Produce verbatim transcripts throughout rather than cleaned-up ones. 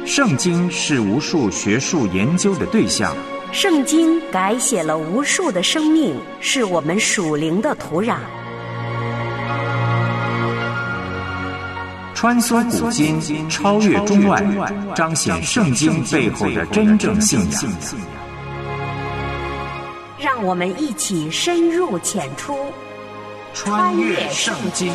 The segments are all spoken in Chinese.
圣经是无数学术研究的对象， 圣经改写了无数的生命，是我们属灵的土壤。 穿梭古今，超越中外，彰显圣经背后的真正信仰。 让我们一起深入浅出， 穿越圣经。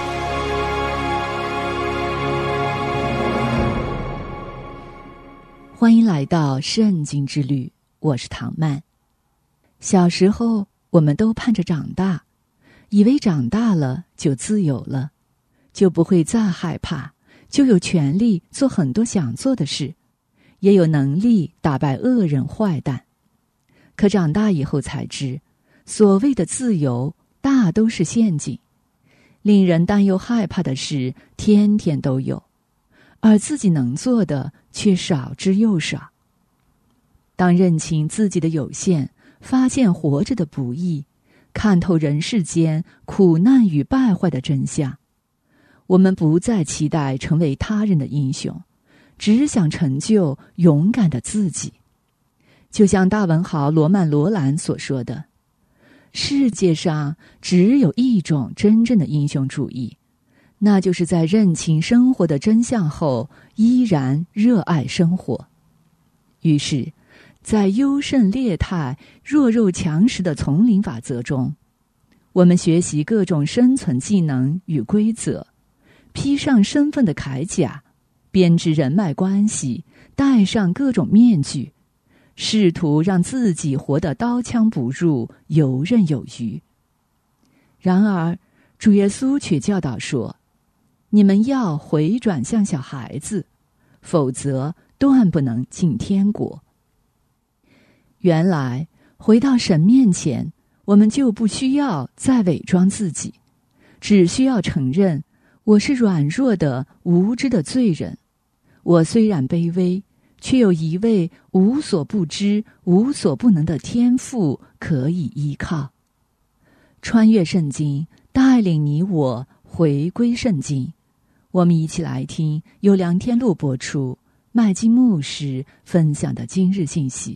欢迎来到圣经之旅，我是唐曼。小时候我们都盼着长大，以为长大了就自由了，就不会再害怕，就有权利做很多想做的事，也有能力打败恶人坏蛋。可长大以后才知，所谓的自由大都是陷阱，令人担忧害怕的事天天都有，而自己能做的却少之又少。当认清自己的有限，发现活着的不易，看透人世间苦难与败坏的真相，我们不再期待成为他人的英雄，只想成就勇敢的自己。就像大文豪罗曼·罗兰所说的，世界上只有一种真正的英雄主义，那就是在认清生活的真相后，依然热爱生活。于是，在优胜劣汰、弱肉强食的丛林法则中，我们学习各种生存技能与规则，披上身份的铠甲，编织人脉关系，戴上各种面具，试图让自己活得刀枪不入、游刃有余。然而，主耶稣却教导说，你们要回转向小孩子，否则断不能进天国。原来，回到神面前，我们就不需要再伪装自己，只需要承认，我是软弱的、无知的罪人。我虽然卑微，却有一位无所不知、无所不能的天父可以依靠。穿越圣经，带领你我回归圣经。我们一起来听由梁天禄播出，麦基牧师分享的今日信息。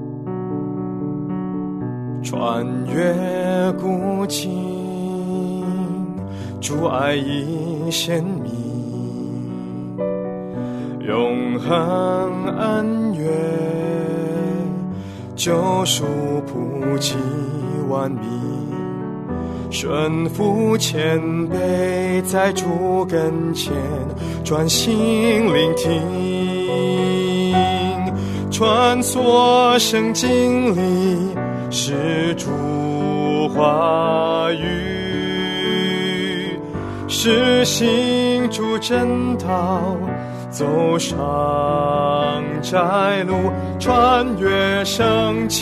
穿越古今，主爱已显明，永恒恩怨，救赎普及万民，顺服谦卑，在主跟前专心聆听，穿梭圣经里是主话语，是行主真道，走上窄路，穿越圣经。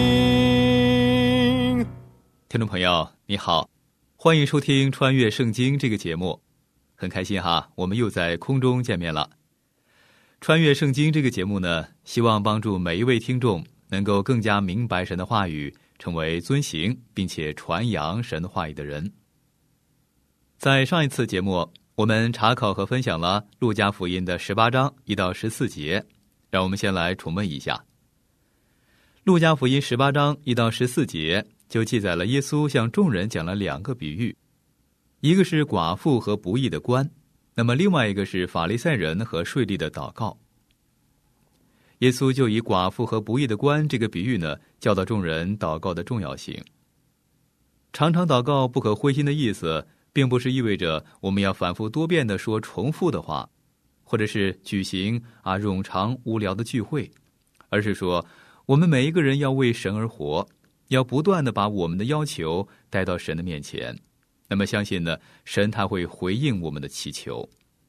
听众朋友你好，欢迎收听《穿越圣经》这个节目，很开心哈，我们又在空中见面了。穿越圣经这个节目呢，希望帮助每一位听众能够更加明白神的话语，成为遵行并且传扬神话语的人。在上一次节目，我们查考和分享了路加福音的十八章一到十四节，让我们先来重温一下。路加福音十八章一到十四节就记载了耶稣向众人讲了两个比喻，一个是寡妇和不义的官，那么另外一个是法利赛人和税吏的祷告。耶稣就以寡妇和不义的官这个比喻呢，教导众人祷告的重要性。常常祷告不可灰心的意思，并不是意味着我们要反复多遍地说重复的话，或者是举行啊冗长无聊的聚会，而是说我们每一个人要为神而活，要不断地把我们的要求带到神的面前，那么相信呢，神他会回应我们的祈求。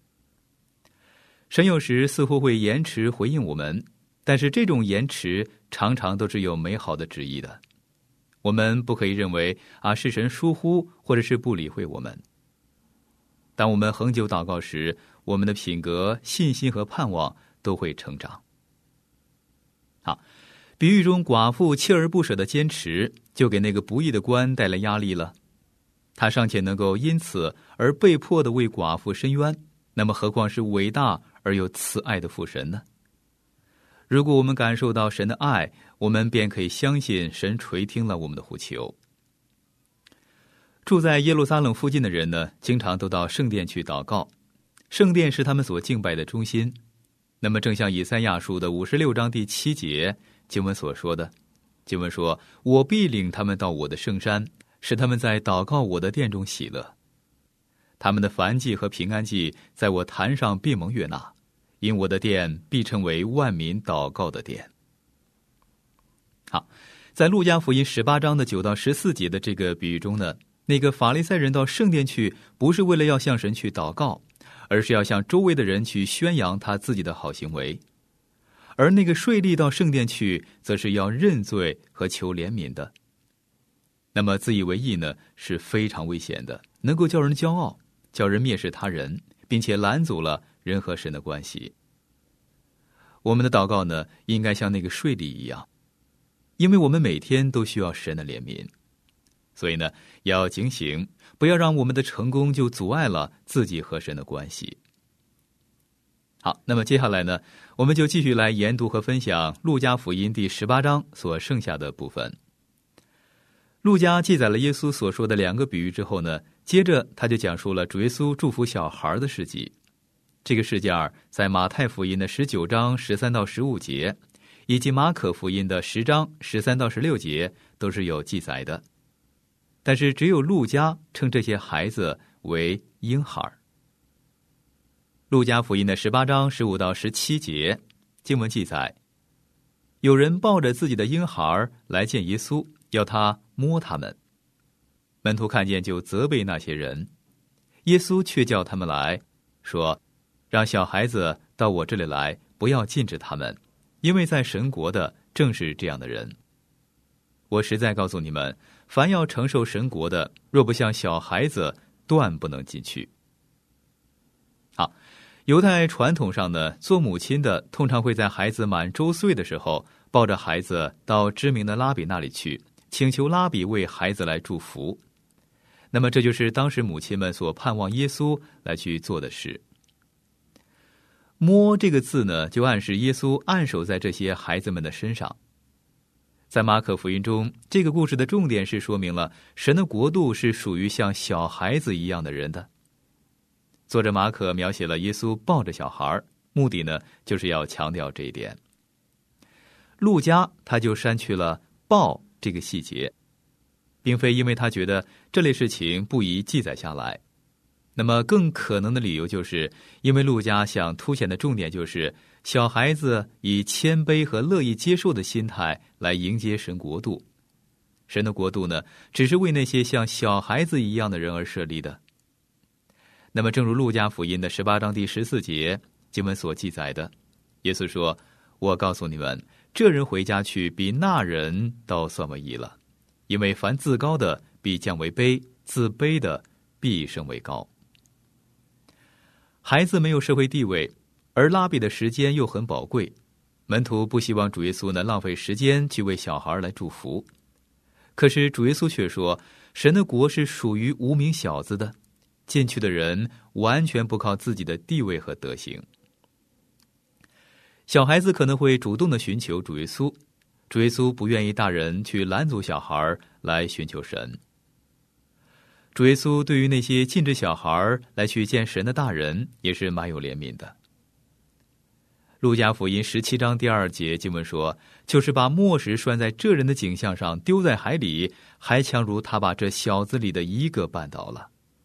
神有时似乎会延迟回应我们，但是这种延迟常常都是有美好的旨意的。我们不可以认为啊是神疏忽或者是不理会我们。当我们恒久祷告时，我们的品格、信心和盼望都会成长。好，比喻中寡妇锲而不舍的坚持，就给那个不义的官带来压力了。他尚且能够因此而被迫的为寡妇伸冤，那么何况是伟大而又慈爱的父神呢？如果我们感受到神的爱，我们便可以相信神垂听了我们的呼求。住在耶路撒冷附近的人呢，经常都到圣殿去祷告，圣殿是他们所敬拜的中心。那么正像以赛亚书的五十六章第七节经文所说的，经文说，我必领他们到我的圣山，使他们在祷告我的殿中喜乐。他们的燔祭和平安祭在我坛上必蒙悦纳，因我的殿必成为万民祷告的殿。好，在路加福音十八章的九到十四节的这个比喻中呢，那个法利赛人到圣殿去，不是为了要向神去祷告，而是要向周围的人去宣扬他自己的好行为。而那个税吏到圣殿去，则是要认罪和求怜悯的。那么自以为义呢，是非常危险的，能够叫人骄傲，叫人蔑视他人，并且拦阻了人和神的关系。我们的祷告呢，应该像那个税吏一样，因为我们每天都需要神的怜悯，所以呢，要警醒，不要让我们的成功就阻碍了自己和神的关系。好，那么接下来呢，我们就继续来研读和分享路加福音第十八章所剩下的部分。路加记载了耶稣所说的两个比喻之后呢，接着他就讲述了主耶稣祝福小孩的事迹。这个事件在马太福音的十九章十三到十五节，以及马可福音的十章十三到十六节都是有记载的。但是只有路加称这些孩子为婴孩。路加福音的十八章十五到十七节经文记载，有人抱着自己的婴孩来见耶稣，要他摸他们。门徒看见就责备那些人，耶稣却叫他们来，说，让小孩子到我这里来，不要禁止他们，因为在神国的正是这样的人。我实在告诉你们，凡要承受神国的，若不像小孩子，断不能进去。好，犹太传统上呢，做母亲的通常会在孩子满周岁的时候，抱着孩子到知名的拉比那里去，请求拉比为孩子来祝福。那么这就是当时母亲们所盼望耶稣来去做的事。摸这个字呢，就暗示耶稣按手在这些孩子们的身上。在马可福音中，这个故事的重点是说明了神的国度是属于像小孩子一样的人的。作者马可描写了耶稣抱着小孩，目的呢，就是要强调这一点。路加他就删去了抱这个细节，并非因为他觉得这类事情不宜记载下来。那么更可能的理由就是因为路加想凸显的重点就是小孩子以谦卑和乐意接受的心态来迎接神国度。神的国度呢，只是为那些像小孩子一样的人而设立的。那么正如路加福音的十八章第十四节经文所记载的，耶稣说，我告诉你们，这人回家去比那人倒算为义了，因为凡自高的必降为卑，自卑的必升为高。孩子没有社会地位，而拉比的时间又很宝贵，门徒不希望主耶稣呢浪费时间去为小孩来祝福。可是主耶稣却说，神的国是属于无名小子的，进去的人完全不靠自己的地位和德行。小孩子可能会主动的寻求主耶稣，主耶稣不愿意大人去拦阻小孩来寻求神。主耶稣对于那些禁止小孩来去见神的大人也是蛮有怜悯的。路加福音十七章第二节经文说，就是把磨石拴在这人的颈项上丢在海里，还强如他把这小子里的一个绊倒了。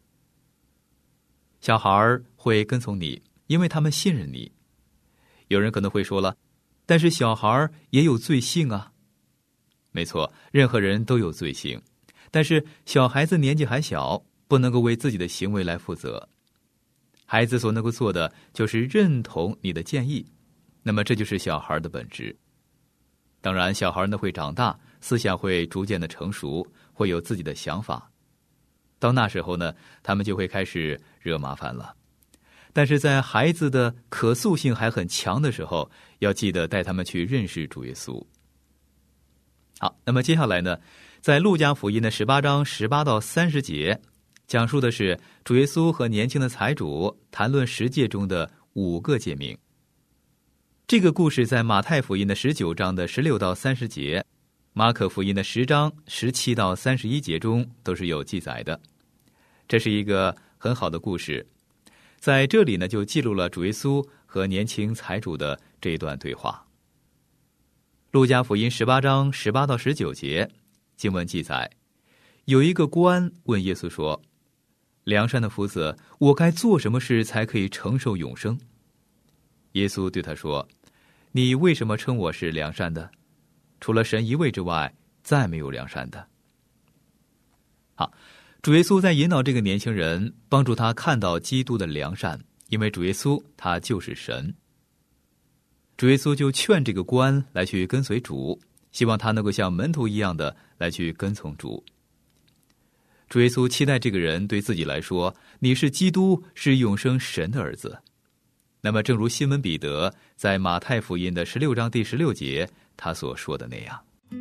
小孩会跟从你，因为他们信任你。有人可能会说了，但是小孩也有罪性啊。没错，任何人都有罪性，但是小孩子年纪还小，不能够为自己的行为来负责。孩子所能够做的就是认同你的建议，那么这就是小孩的本质。当然小孩呢会长大，思想会逐渐的成熟，会有自己的想法。到那时候呢，他们就会开始惹麻烦了。但是在孩子的可塑性还很强的时候，要记得带他们去认识主耶稣。好，那么接下来呢，在路加福音的十八章十八到三十节，讲述的是主耶稣和年轻的财主谈论十诫中的五个诫命。这个故事在马太福音的十九章的十六到三十节，马可福音的十章十七到三十一节中都是有记载的。这是一个很好的故事，在这里呢，就记录了主耶稣和年轻财主的这一段对话。路加福音十八章十八到十九节经文记载，有一个官问耶稣说：良善的夫子，我该做什么事才可以承受永生？耶稣对他说：你为什么称我是良善的？除了神一位之外，再没有良善的。好，主耶稣在引导这个年轻人，帮助他看到基督的良善，因为主耶稣他就是神。主耶稣就劝这个官来去跟随主，希望他能够像门徒一样的来去跟从主。主耶稣期待这个人对自己来说，你是基督，是永生神的儿子。那么正如西门彼得在马太福音的十六章第十六节他所说的那样，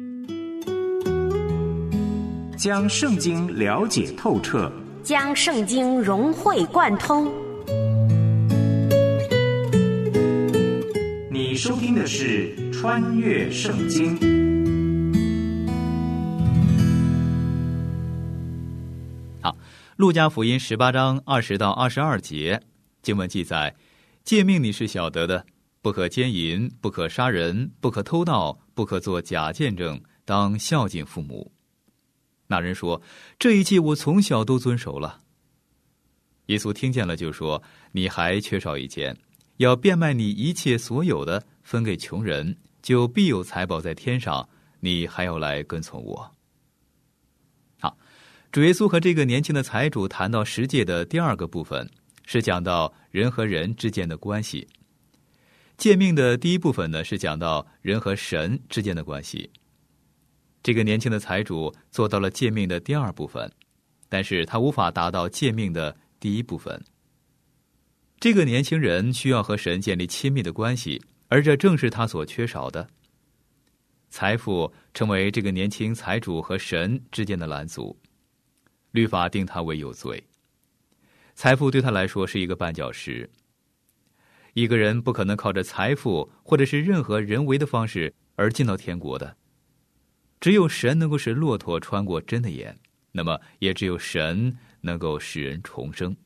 将圣经了解透彻， 将圣经融会贯通。 你收听的是《穿越圣经》。 好，路加福音十八章二十到二十二节经文记载，诫命你是晓得的，不可奸淫，不可杀人，不可偷盗，不可作假见证，当孝敬父母。那人说：这一切我从小都遵守了。耶稣听见了就说：你还缺少一件，要变卖你一切所有的，分给穷人，就必有财宝在天上，你还要来跟从我。好，主耶稣和这个年轻的财主谈到十诫的第二个部分，是讲到人和人之间的关系。诫命的第一部分呢，是讲到人和神之间的关系。这个年轻的财主做到了诫命的第二部分，但是他无法达到诫命的第一部分。这个年轻人需要和神建立亲密的关系，而这正是他所缺少的。财富成为这个年轻财主和神之间的拦阻，律法定他为有罪。财富对他来说是一个绊脚石。一个人不可能靠着财富或者是任何人为的方式而进到天国的。只有神能够使骆驼穿过针的眼，那么也只有神能够使人重生。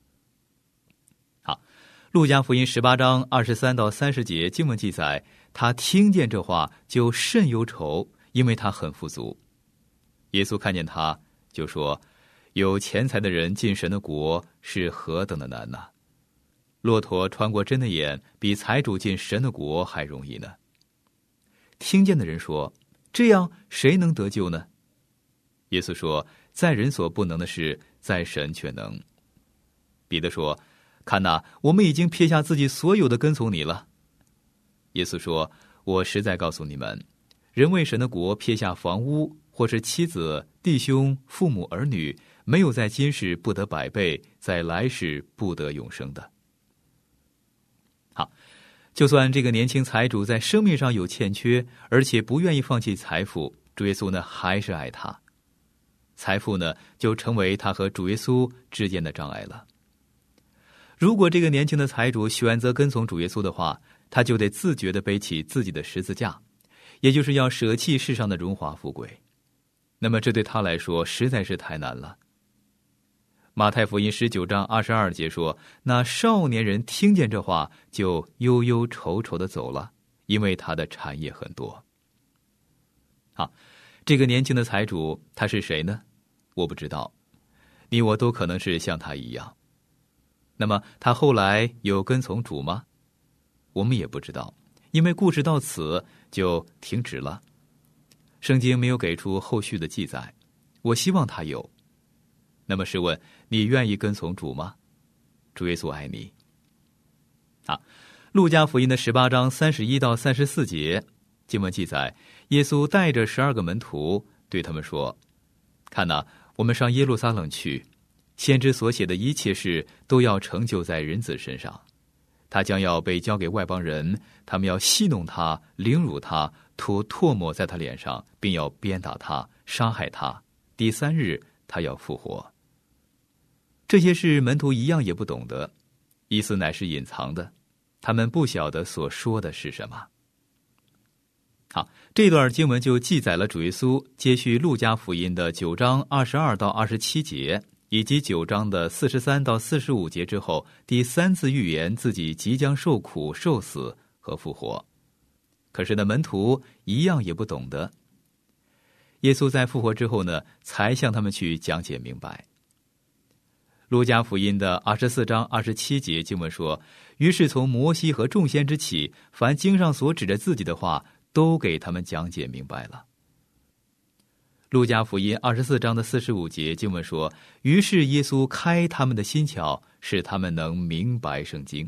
好，路加福音十八章二十三到三十节经文记载，他听见这话就甚忧愁，因为他很富足。耶稣看见他就说：有钱财的人进神的国是何等的难呐！骆驼穿过针的眼，比财主进神的国还容易呢。听见的人说：这样谁能得救呢？耶稣说：在人所不能的事，在神却能。彼得说：看哪，我们已经撇下自己所有的跟从你了。耶稣说：我实在告诉你们，人为神的国撇下房屋，或是妻子、弟兄、父母、儿女，没有在今世不得百倍，在来世不得永生的。好，就算这个年轻财主在生命上有欠缺，而且不愿意放弃财富，主耶稣呢还是爱他。财富呢就成为他和主耶稣之间的障碍了。如果这个年轻的财主选择跟从主耶稣的话，他就得自觉地背起自己的十字架，也就是要舍弃世上的荣华富贵。那么这对他来说实在是太难了。马太福音十九章二十二节说，那少年人听见这话，就忧忧愁愁地走了，因为他的产业很多。好，这个年轻的财主他是谁呢？我不知道，你我都可能是像他一样。那么他后来有跟从主吗？我们也不知道，因为故事到此就停止了。圣经没有给出后续的记载，我希望他有。那么试问，你愿意跟从主吗？主耶稣爱你。好，路加福音的十八章三十一到三十四节经文记载，耶稣带着十二个门徒对他们说：看哪，我们上耶路撒冷去，先知所写的一切事都要成就在人子身上。他将要被交给外邦人，他们要戏弄他，凌辱他，吐唾沫在他脸上，并要鞭打他，杀害他。第三日他要复活。这些事门徒一样也不懂得，意思乃是隐藏的， 他们不晓得所说的是什么。好，这段经文就记载了主耶稣接续路加福音的九章二十二到二十七节，以及九章的四十三到四十五节之后，第三次预言自己即将受苦、受死和复活。可是呢，门徒一样也不懂得。耶稣在复活之后呢，才向他们去讲解明白。路加福音的二十四章二十七节经文说：“于是从摩西和众先知起，凡经上所指着自己的话，都给他们讲解明白了。”路加福音二十四章的四十五节经文说：“于是耶稣开他们的心窍，使他们能明白圣经。”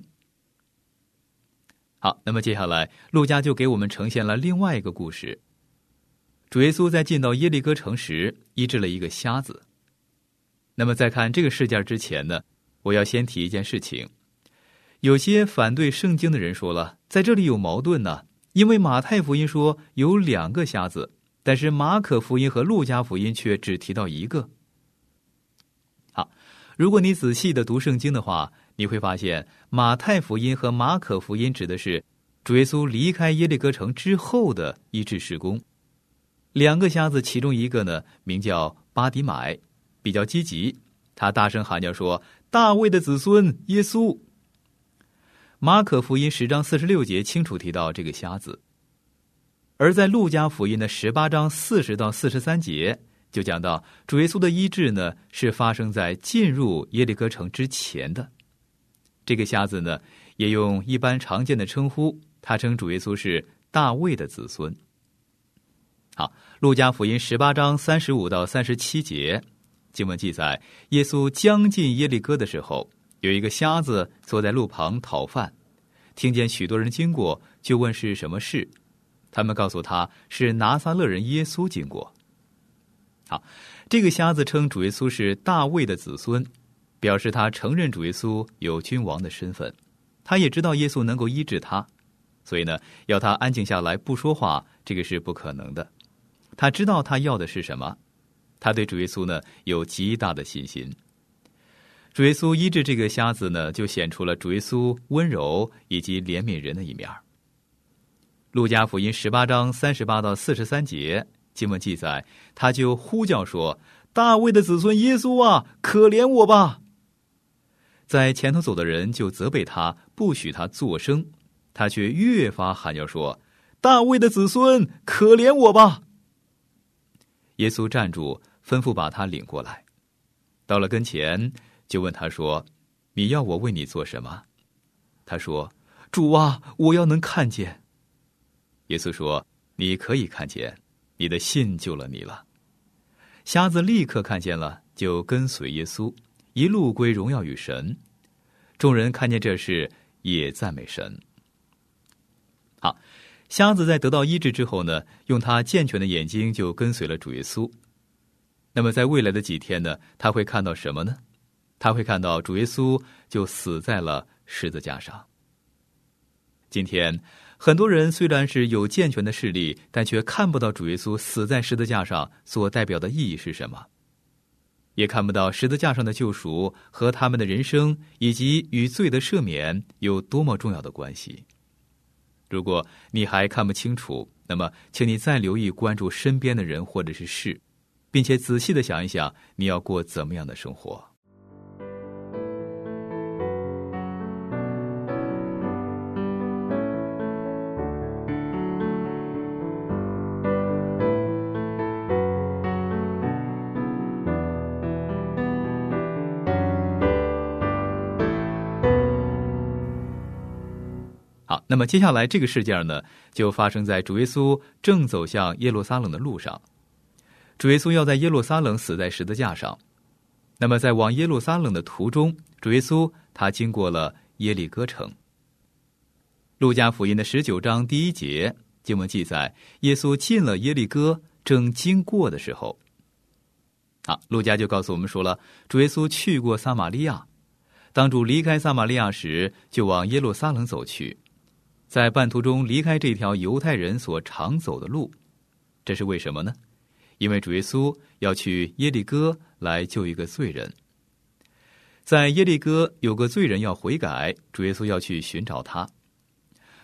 好，那么接下来路加就给我们呈现了另外一个故事。主耶稣在进到耶利哥城时，医治了一个瞎子。那么在看这个事件之前呢，我要先提一件事情。有些反对圣经的人说了，在这里有矛盾呢，因为马太福音说有两个瞎子，但是马可福音和路加福音却只提到一个。好，如果你仔细的读圣经的话，你会发现马太福音和马可福音指的是主耶稣离开耶利哥城之后的医治事工。两个瞎子，其中一个呢名叫巴底买，比较积极，他大声喊叫说：“大卫的子孙耶稣。”马可福音十章四十六节清楚提到这个瞎子，而在路加福音的十八章四十到四十三节就讲到主耶稣的医治呢是发生在进入耶利哥城之前的。这个瞎子呢也用一般常见的称呼，他称主耶稣是大卫的子孙。好，路加福音十八章三十五到三十七节经文记载，耶稣将近耶利哥的时候，有一个瞎子坐在路旁讨饭，听见许多人经过，就问是什么事。他们告诉他是拿撒勒人耶稣经过。好，这个瞎子称主耶稣是大卫的子孙，表示他承认主耶稣有君王的身份，他也知道耶稣能够医治他，所以呢，要他安静下来不说话，这个是不可能的。他知道他要的是什么，他对主耶稣呢有极大的信心。主耶稣医治这个瞎子呢，就显出了主耶稣温柔以及怜悯人的一面。路加福音十八章三十八到四十三节经文记载，他就呼叫说：“大卫的子孙耶稣啊，可怜我吧！”在前头走的人就责备他，不许他作声，他却越发喊叫说：“大卫的子孙，可怜我吧！”耶稣站住，吩咐把他领过来。到了跟前，就问他说：“你要我为你做什么？”他说：“主啊，我要能看见。”耶稣说：“你可以看见，你的信救了你了。”瞎子立刻看见了，就跟随耶稣，一路归荣耀与神。众人看见这事，也赞美神。好，瞎子在得到医治之后呢，用他健全的眼睛就跟随了主耶稣。那么在未来的几天呢，他会看到什么呢？他会看到主耶稣就死在了十字架上。今天很多人虽然是有健全的视力，但却看不到主耶稣死在十字架上所代表的意义是什么，也看不到十字架上的救赎和他们的人生以及与罪的赦免有多么重要的关系。如果你还看不清楚，那么请你再留意关注身边的人或者是事，并且仔细地想一想你要过怎么样的生活。好，那么接下来这个事件呢，就发生在主耶稣正走向耶路撒冷的路上。主耶稣要在耶路撒冷死在十字架上。那么在往耶路撒冷的途中，主耶稣他经过了耶利哥城。路加福音的十九章第一节经文记载，耶稣进了耶利哥，正经过的时候，好，路加就告诉我们说了，主耶稣去过撒玛利亚。当主离开撒玛利亚时，就往耶路撒冷走去，在半途中离开这条犹太人所常走的路。这是为什么呢？因为主耶稣要去耶利哥来救一个罪人。在耶利哥有个罪人要悔改，主耶稣要去寻找他，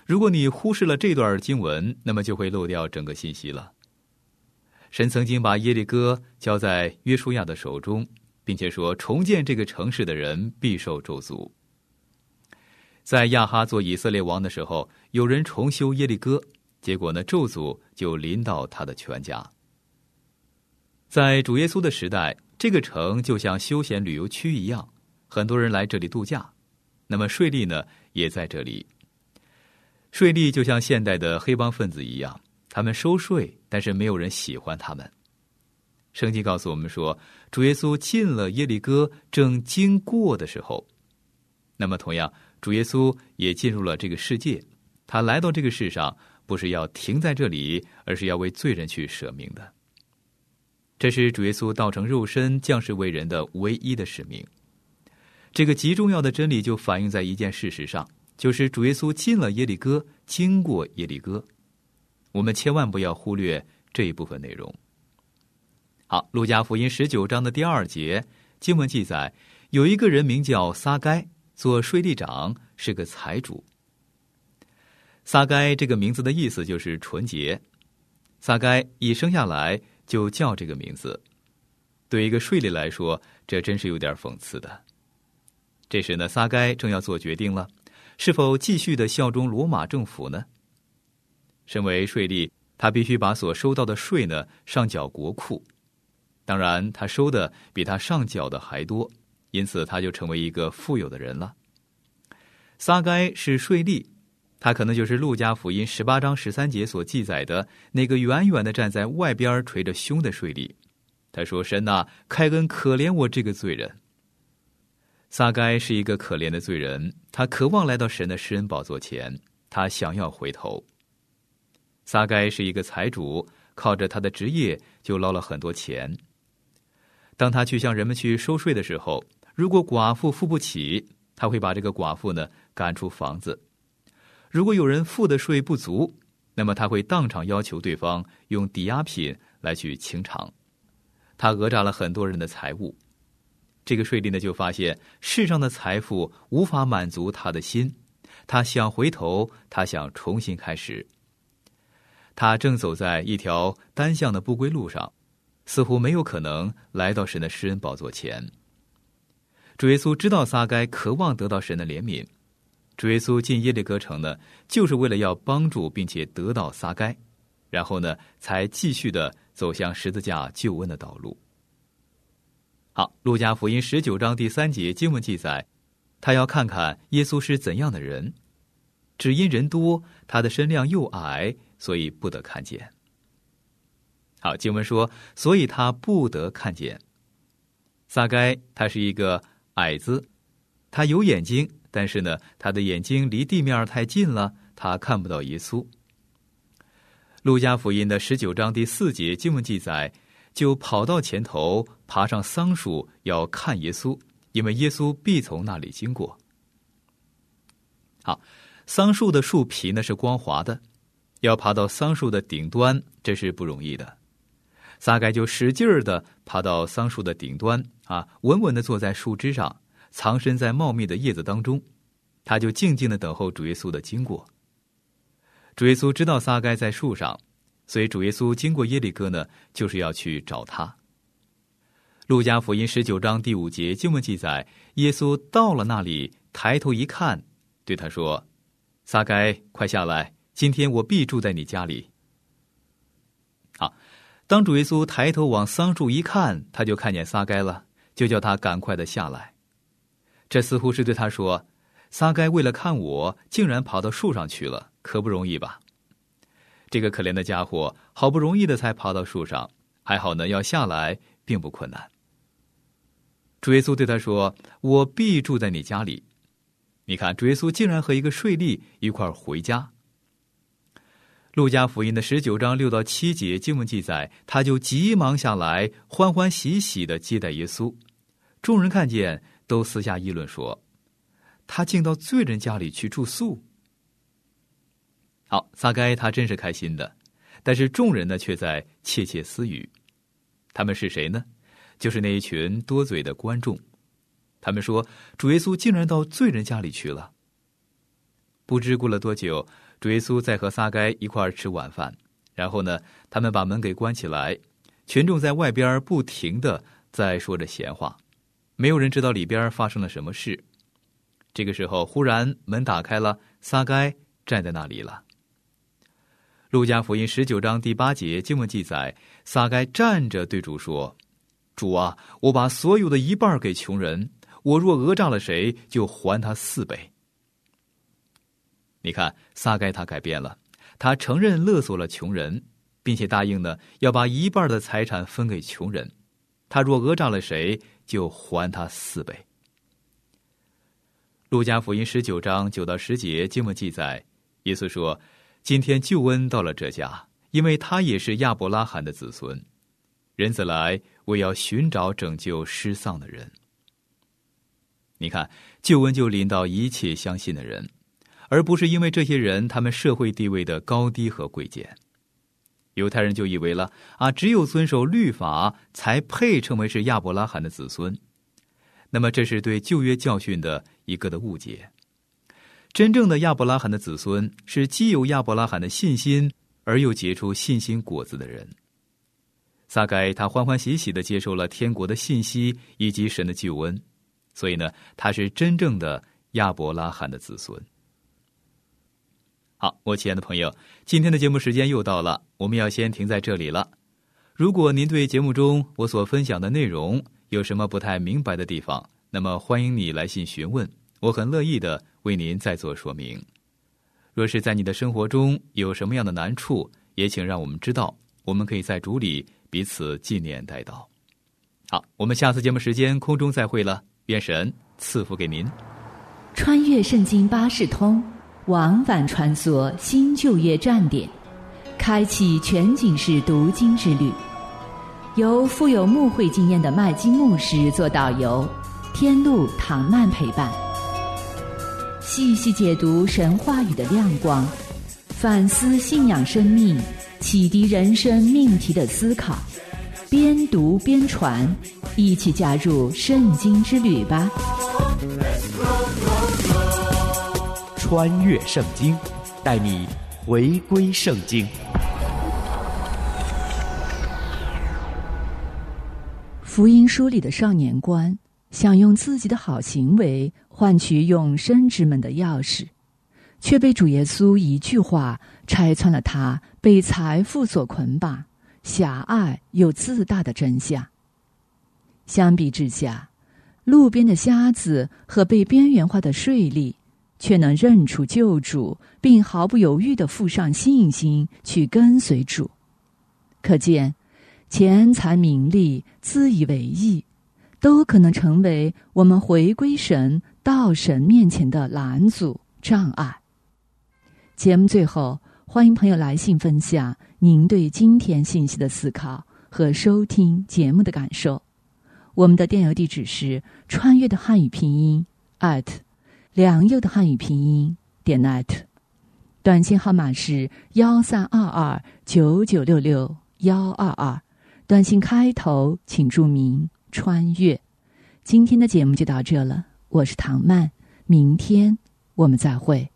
如果你忽视了这段经文，那么就会漏掉整个信息了。神曾经把耶利哥交在约书亚的手中，并且说重建这个城市的人必受咒诅。在亚哈做以色列王的时候，有人重修耶利哥，结果呢，咒诅就临到他的全家。在主耶稣的时代，这个城就像休闲旅游区一样，很多人来这里度假。那么税吏呢，也在这里。税吏就像现代的黑帮分子一样，他们收税，但是没有人喜欢他们。圣经告诉我们说，主耶稣进了耶利哥，正经过的时候，那么同样，主耶稣也进入了这个世界。他来到这个世上，不是要停在这里，而是要为罪人去舍命的。这是主耶稣道成肉身降世为人的唯一的使命。这个极重要的真理就反映在一件事实上，就是主耶稣进了耶利哥，经过耶利哥。我们千万不要忽略这一部分内容。好，路加福音十九章的第二节经文记载，有一个人名叫撒该，做税吏长，是个财主。撒该这个名字的意思就是纯洁。撒该一生下来就叫这个名字，对一个税吏来说，这真是有点讽刺的。这时呢，撒该正要做决定了，是否继续的效忠罗马政府呢？身为税吏，他必须把所收到的税呢上缴国库，当然他收的比他上缴的还多，因此他就成为一个富有的人了。撒该是税吏，他可能就是路加福音十八章十三节所记载的那个远远的站在外边捶着胸的税吏。他说：神啊，开恩可怜我这个罪人。撒该是一个可怜的罪人，他渴望来到神的施恩宝座前，他想要回头。撒该是一个财主，靠着他的职业就捞了很多钱。当他去向人们去收税的时候，如果寡妇付不起，他会把这个寡妇呢赶出房子。如果有人付的税不足，那么他会当场要求对方用抵押品来去清偿。他讹诈了很多人的财物。这个税吏呢就发现世上的财富无法满足他的心，他想回头，他想重新开始。他正走在一条单向的不归路上，似乎没有可能来到神的施恩宝座前。主耶稣知道撒该渴望得到神的怜悯，主耶稣进耶利哥城呢，就是为了要帮助并且得到撒该，然后呢，才继续的走向十字架救恩的道路。好，路加福音十九章第三节经文记载，他要看看耶稣是怎样的人，只因人多，他的身量又矮，所以不得看见。好，经文说，所以他不得看见。撒该他是一个矮子，他有眼睛，但是呢，他的眼睛离地面太近了，他看不到耶稣。路加福音的十九章第四节经文记载，就跑到前头，爬上桑树要看耶稣，因为耶稣必从那里经过。好，桑树的树皮呢是光滑的，要爬到桑树的顶端，这是不容易的。撒该就使劲儿的爬到桑树的顶端啊，稳稳的坐在树枝上，藏身在茂密的叶子当中，他就静静的等候主耶稣的经过。主耶稣知道撒该在树上，所以主耶稣经过耶利哥呢，就是要去找他。路加福音十九章第五节经文记载，耶稣到了那里，抬头一看，对他说：撒该，快下来，今天我必住在你家里。好，当主耶稣抬头往桑树一看，他就看见撒该了，就叫他赶快的下来。这似乎是对他说，撒该为了看我，竟然跑到树上去了，可不容易吧？这个可怜的家伙好不容易的才爬到树上，还好呢，要下来并不困难。主耶稣对他说：我必住在你家里。你看，主耶稣竟然和一个税吏一块儿回家。路加福音的十九章六到七节经文记载，他就急忙下来，欢欢喜喜的接待耶稣。众人看见，都私下议论说，他竟到罪人家里去住宿。好，撒该他真是开心的，但是众人呢却在窃窃私语。他们是谁呢？就是那一群多嘴的观众。他们说，主耶稣竟然到罪人家里去了。不知过了多久， 主耶稣在和撒该一块儿吃晚饭，然后呢，他们把门给关起来，群众在外边不停地在说着闲话，没有人知道里边发生了什么事。这个时候，忽然门打开了，撒该站在那里了。路加福音十九章第八节经文记载，撒该站着对主说：“主啊，我把所有的一半给穷人，我若讹诈了谁，就还他四倍。”你看，撒该他改变了，他承认勒索了穷人，并且答应呢要把一半的财产分给穷人，他若讹诈了谁，就还他四倍。路加福音十九章九到十节经文记载，耶稣说：“今天救恩到了这家，因为他也是亚伯拉罕的子孙。人子来，为要寻找拯救失丧的人。”你看，救恩就临到一切相信的人，而不是因为这些人他们社会地位的高低和贵贱。犹太人就以为了啊，只有遵守律法才配称为是亚伯拉罕的子孙。那么这是对旧约教训的一个的误解。真正的亚伯拉罕的子孙是既有亚伯拉罕的信心，而又结出信心果子的人。撒该他欢欢喜喜地接受了天国的信息以及神的救恩，所以呢，他是真正的亚伯拉罕的子孙。好，我亲爱的朋友，今天的节目时间又到了，我们要先停在这里了。如果您对节目中我所分享的内容有什么不太明白的地方，那么欢迎你来信询问，我很乐意的为您再做说明。若是在你的生活中有什么样的难处，也请让我们知道，我们可以在主里彼此纪念代祷。好，我们下次节目时间空中再会了，愿神赐福给您。 穿越圣经巴士通，往返穿梭新旧约站点，开启全景式读经之旅。由富有牧会经验的麦基牧师做导游，天路唐曼陪伴，细细解读神话语的亮光，反思信仰生命，启迪人生命题的思考，边读边传，一起加入圣经之旅吧。 穿越圣经，带你回归圣经。 福音书里的少年官想用自己的好行为换取永生之门的钥匙，却被主耶稣一句话拆穿了他被财富所捆绑、狭隘又自大的真相。相比之下，路边的瞎子和被边缘化的税吏却能认出救主，并毫不犹豫地付上信心去跟随主。可见钱财名利自以为意，都可能成为我们回归神到神面前的拦阻障碍。节目最后，欢迎朋友来信分享您对今天信息的思考和收听节目的感受。我们的电邮地址是穿越的汉语拼音 at 良友的汉语拼音点 net， 短信号码是幺三二二九九六六幺二二，短信开头请注明穿越。今天的节目就到这了，我是唐曼，明天我们再会。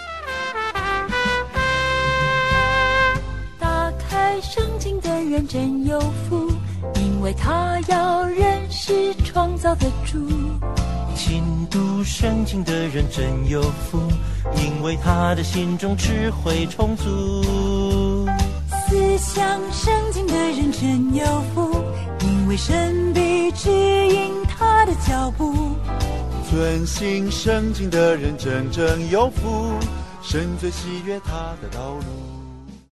打开圣经的人真有福，因为他要认识创造的主。 勤读圣经的人真有福，因为他的心中智慧充足。 思想圣经的人真有福，因为神必指引他的脚步。 遵行圣经的人真正有福，神最喜悦他的道路。